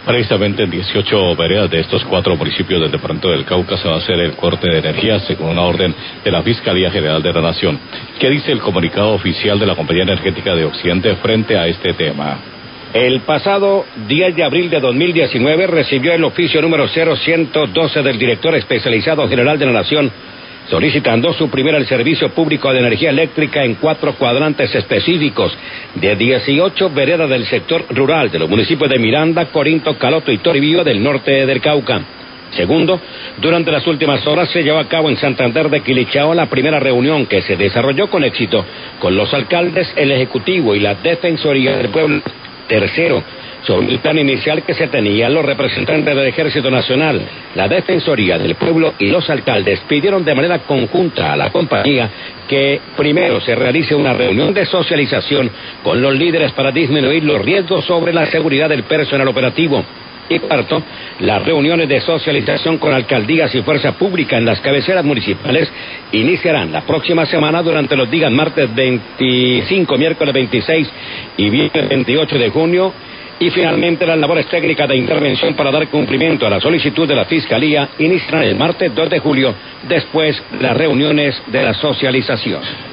Precisamente en 18 veredas de estos 4 municipios del departamento del Cauca se va a hacer el corte de energía según una orden de la Fiscalía General de la Nación. ¿Qué dice el comunicado oficial de la Compañía Energética de Occidente frente a este tema? El pasado 10 de abril de 2019 recibió el oficio número 0112 del director especializado general de la Nación, solicitando suprimir el servicio público de energía eléctrica en 4 cuadrantes específicos de 18 veredas del sector rural de los municipios de Miranda, Corinto, Caloto y Toribío del norte del Cauca. Segundo, durante las últimas horas se llevó a cabo en Santander de Quilichao la primera reunión que se desarrolló con éxito con los alcaldes, el Ejecutivo y la Defensoría del Pueblo. Tercero, sobre el plan inicial que se tenía, los representantes del Ejército Nacional, la Defensoría del Pueblo y los alcaldes pidieron de manera conjunta a la compañía que primero se realice una reunión de socialización con los líderes para disminuir los riesgos sobre la seguridad del personal operativo. Y cuarto, las reuniones de socialización con alcaldías y fuerza pública en las cabeceras municipales iniciarán la próxima semana durante los días martes 25, miércoles 26 y viernes 28 de junio. Y finalmente las labores técnicas de intervención para dar cumplimiento a la solicitud de la Fiscalía iniciarán el martes 2 de julio, después las reuniones de la socialización.